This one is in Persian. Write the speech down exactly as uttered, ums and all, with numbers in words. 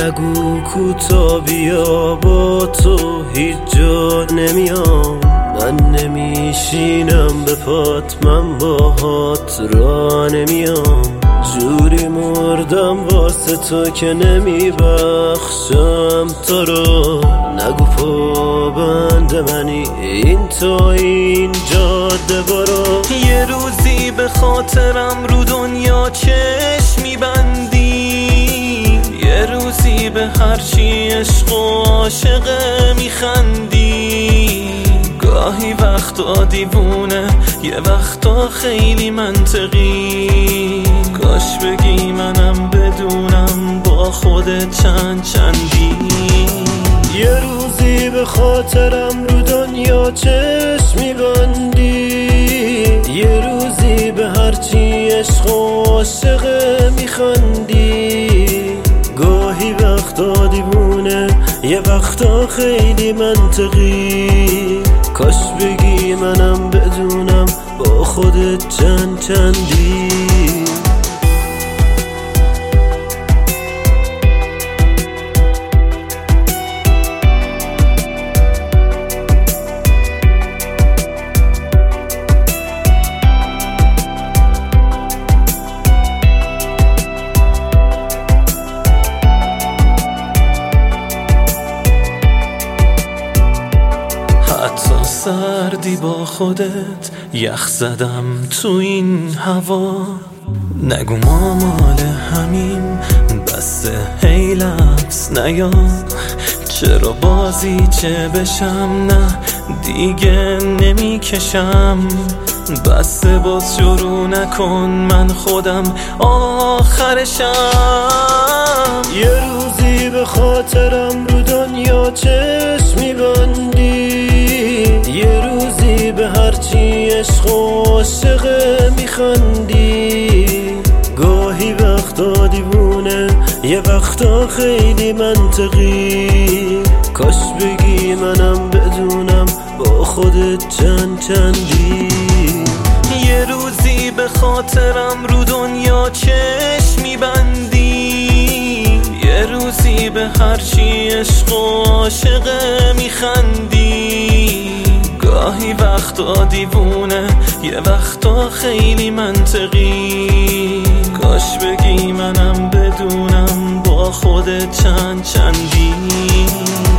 نگو کوتا بیا با تو هیچ جا نمیام، من نمیشینم به پات، من باهات را نمیام. جوری مردم واسه تو که نمیبخشم تو رو. نگو پابند منی این تو این جاده برو. یه روزی به خاطرم رو دنیا چشم میبندی، یه روزی به هرچی عشق و عاشقه میخندی. گاهی وقتا دیوونه، یه وقتا خیلی منطقی. کاش بگی منم بدونم با خودت چند چندی. یه روزی به خاطرم رو دنیا چشم میبندی، یه روزی به هرچی عشق و عاشقه میخندی. گاهی وقتا دیوونه، یه وقتا خیلی منطقی. کاش بگی منم بدونم با خودت چند چندی. حتی سردی با خودت یخ زدم تو این هوا. نگو ما مال همین بسته، هی لبس نیا. چرا بازی چه بشم، نه دیگه نمیکشم. بسته باز شروع نکن، من خودم آخرشم. یه روزی به خاطرم رو دنیا چشم میبندی، یه روزی به هرچی عشق و عاشقه میخندی. گاهی وقتا دیوونه، یه وقتا خیلی منطقی. کاش بگی منم بدونم با خودت چند چندی. یه روزی به خاطرم رو دنیا چشم میبندی، یه روزی به هرچی عشق و عاشقه میخندی. گاهی وقتا دیوونه، یه وقتا خیلی منطقی. کاش بگی منم بدونم با خودت چند چندی.